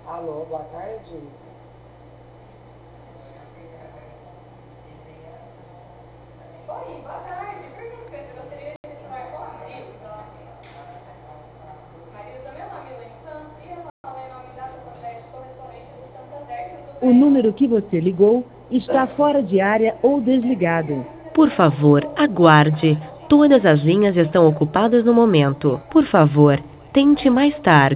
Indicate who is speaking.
Speaker 1: Alô, boa tarde.
Speaker 2: Oi, boa tarde. Por gentileza, eu gostaria de falar com a Marilza. Marilza, meu nome é Lene Santos e eu falo em nome da Santander, correspondente do Santander
Speaker 3: O número que você ligou está fora de área ou desligado. Por favor, aguarde. Todas as linhas estão ocupadas no momento. Por favor, tente mais tarde.